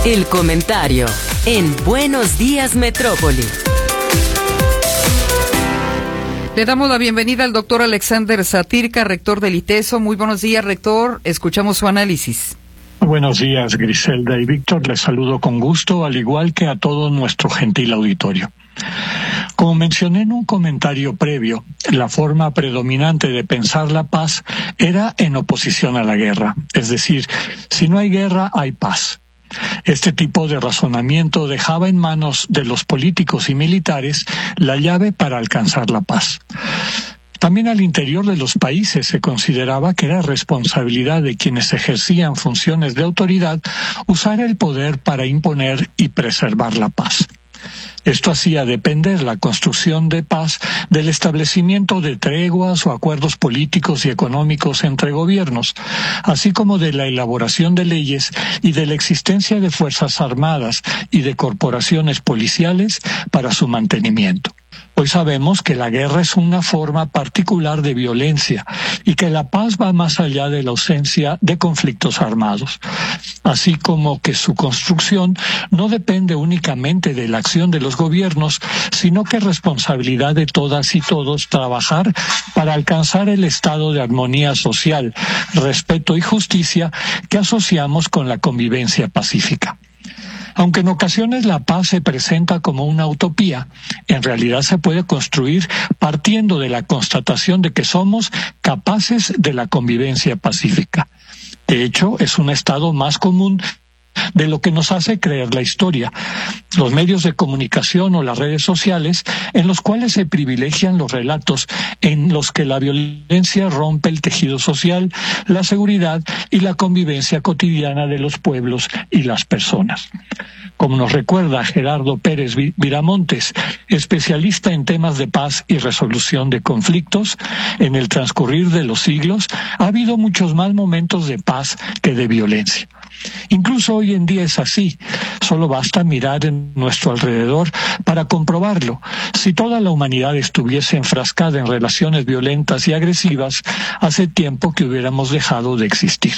El comentario en Buenos Días Metrópoli. Le damos la bienvenida al doctor Alexander Satirka, rector del ITESO. Muy buenos días, rector. Escuchamos su análisis. Buenos días, Griselda y Víctor. Les saludo con gusto, al igual que a todo nuestro gentil auditorio. Como mencioné en un comentario previo, la forma predominante de pensar la paz era en oposición a la guerra. Es decir, si no hay guerra, hay paz. Este tipo de razonamiento dejaba en manos de los políticos y militares la llave para alcanzar la paz. También al interior de los países se consideraba que era responsabilidad de quienes ejercían funciones de autoridad usar el poder para imponer y preservar la paz. Esto hacía depender la construcción de paz del establecimiento de treguas o acuerdos políticos y económicos entre gobiernos, así como de la elaboración de leyes y de la existencia de fuerzas armadas y de corporaciones policiales para su mantenimiento. Hoy sabemos que la guerra es una forma particular de violencia y que la paz va más allá de la ausencia de conflictos armados, así como que su construcción no depende únicamente de la acción de los gobiernos, sino que es responsabilidad de todas y todos trabajar para alcanzar el estado de armonía social, respeto y justicia que asociamos con la convivencia pacífica. Aunque en ocasiones la paz se presenta como una utopía, en realidad se puede construir partiendo de la constatación de que somos capaces de la convivencia pacífica. De hecho, es un estado más común de lo que nos hace creer la historia, los medios de comunicación o las redes sociales, en los cuales se privilegian los relatos en los que la violencia rompe el tejido social, la seguridad y la convivencia cotidiana de los pueblos y las personas. Como nos recuerda Gerardo Pérez Viramontes, especialista en temas de paz y resolución de conflictos, en el transcurrir de los siglos ha habido muchos más momentos de paz que de violencia. Incluso hoy en día es así, solo basta mirar en nuestro alrededor para comprobarlo. Si toda la humanidad estuviese enfrascada en relaciones violentas y agresivas, hace tiempo que hubiéramos dejado de existir.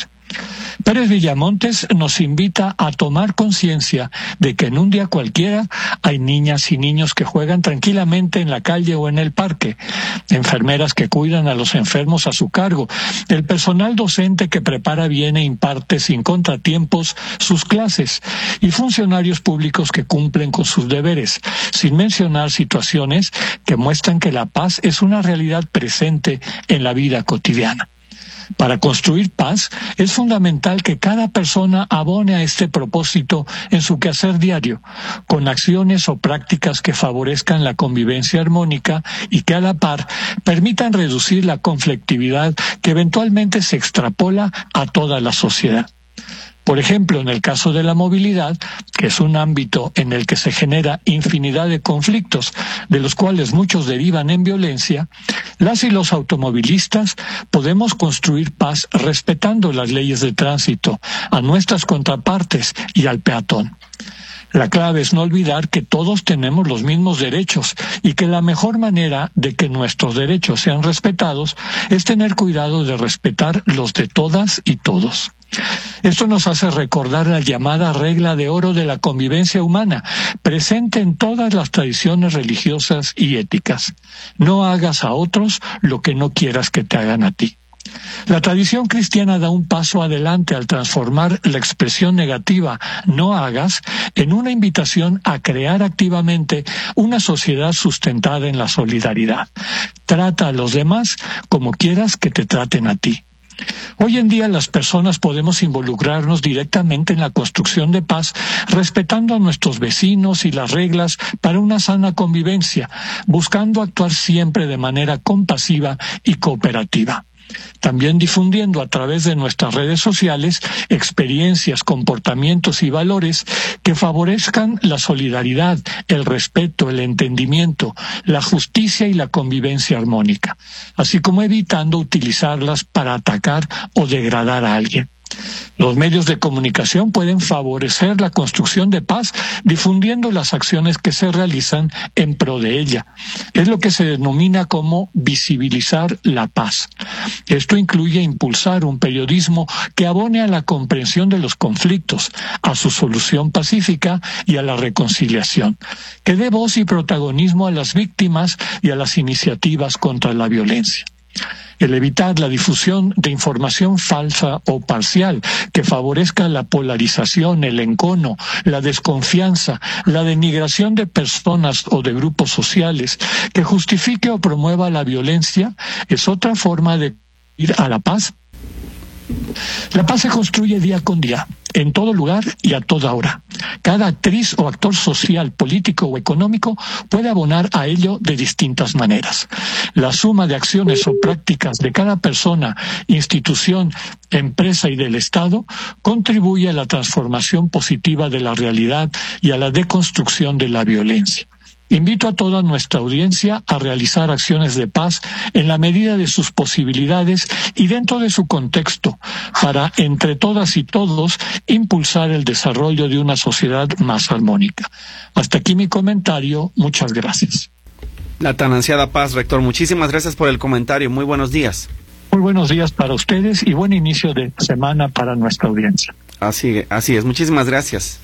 Pérez Villamontes nos invita a tomar conciencia de que en un día cualquiera hay niñas y niños que juegan tranquilamente en la calle o en el parque, enfermeras que cuidan a los enfermos a su cargo, el personal docente que prepara bien e imparte sin contratiempos sus clases y funcionarios públicos que cumplen con sus deberes, sin mencionar situaciones que muestran que la paz es una realidad presente en la vida cotidiana. Para construir paz, es fundamental que cada persona abone a este propósito en su quehacer diario, con acciones o prácticas que favorezcan la convivencia armónica y que a la par permitan reducir la conflictividad que eventualmente se extrapola a toda la sociedad. Por ejemplo, en el caso de la movilidad, que es un ámbito en el que se genera infinidad de conflictos, de los cuales muchos derivan en violencia, las y los automovilistas podemos construir paz respetando las leyes de tránsito, a nuestras contrapartes y al peatón. La clave es no olvidar que todos tenemos los mismos derechos y que la mejor manera de que nuestros derechos sean respetados es tener cuidado de respetar los de todas y todos. Esto nos hace recordar la llamada regla de oro de la convivencia humana, presente en todas las tradiciones religiosas y éticas. No hagas a otros lo que no quieras que te hagan a ti. La tradición cristiana da un paso adelante al transformar la expresión negativa "no hagas" en una invitación a crear activamente una sociedad sustentada en la solidaridad. Trata a los demás como quieras que te traten a ti. Hoy en día las personas podemos involucrarnos directamente en la construcción de paz, respetando a nuestros vecinos y las reglas para una sana convivencia, buscando actuar siempre de manera compasiva y cooperativa. También difundiendo a través de nuestras redes sociales experiencias, comportamientos y valores que favorezcan la solidaridad, el respeto, el entendimiento, la justicia y la convivencia armónica, así como evitando utilizarlas para atacar o degradar a alguien. Los medios de comunicación pueden favorecer la construcción de paz difundiendo las acciones que se realizan en pro de ella. Es lo que se denomina como visibilizar la paz. Esto incluye impulsar un periodismo que abone a la comprensión de los conflictos, a su solución pacífica y a la reconciliación, que dé voz y protagonismo a las víctimas y a las iniciativas contra la violencia. El evitar la difusión de información falsa o parcial que favorezca la polarización, el encono, la desconfianza, la denigración de personas o de grupos sociales, que justifique o promueva la violencia, es otra forma de ir a la paz. La paz se construye día con día, en todo lugar y a toda hora. Cada actriz o actor social, político o económico puede abonar a ello de distintas maneras. La suma de acciones o prácticas de cada persona, institución, empresa y del Estado contribuye a la transformación positiva de la realidad y a la deconstrucción de la violencia. Invito a toda nuestra audiencia a realizar acciones de paz en la medida de sus posibilidades y dentro de su contexto, para, entre todas y todos, impulsar el desarrollo de una sociedad más armónica. Hasta aquí mi comentario. Muchas gracias. La tan ansiada paz, rector. Muchísimas gracias por el comentario. Muy buenos días. Muy buenos días para ustedes y buen inicio de semana para nuestra audiencia. Así es. Muchísimas gracias.